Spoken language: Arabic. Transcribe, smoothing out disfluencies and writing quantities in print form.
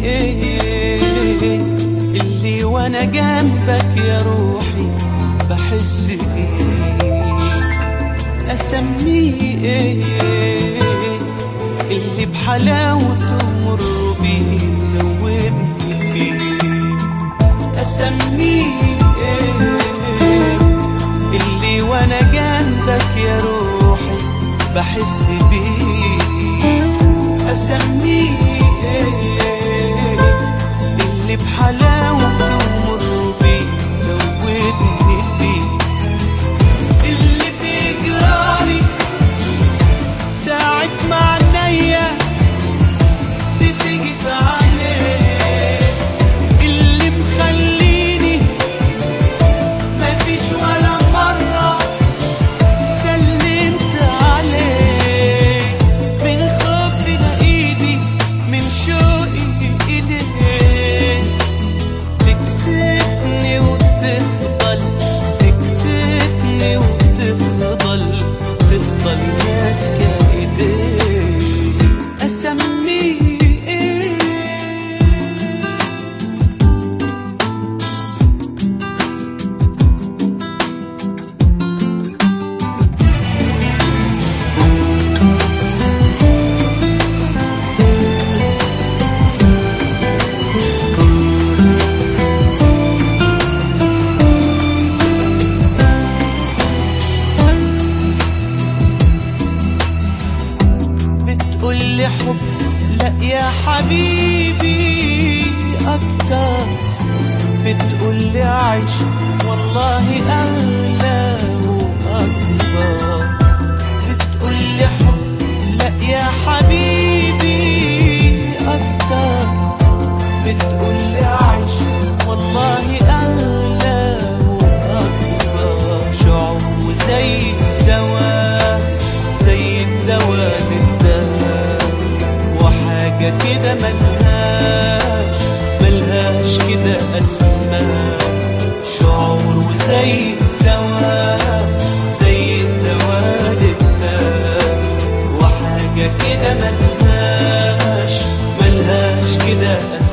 ايه اللي وانا جنبك يا روحي بحس بيه؟ اسميه ايه اللي بحلاوته مر بيه دوبني فيه؟ اسميه ايه اللي وانا جنبك يا روحي بحس بيه؟ اسميه ايه اللي بحلاوته مر بيه دوبني فيه؟ اللي بيجرالي ساعة ما عينيا بتيجي في عينيه، اللي مخليني مفيش ولا مرة سلمت عليه، من خوفي لإيدي من شوقي إيديه. تكسفني وتفضل تكسفني وتفضل تفضل ماسكة إيديه. أسميه إيه؟ بتقولي حب لا يا حبيبي أكتر، بتقولي عيش والله أغلى وأكبر، بتقولي حب لا يا حبيبي أكتر، بتقولي عيش والله أغلى وأكبر. شعور زي الدواء زي الدواء للدهر، وحاجة كده ملهاش كده أسماء. شعور وزي الدواء زي الدواء للدهر، وحاجة كده ملهاش كده أسماء.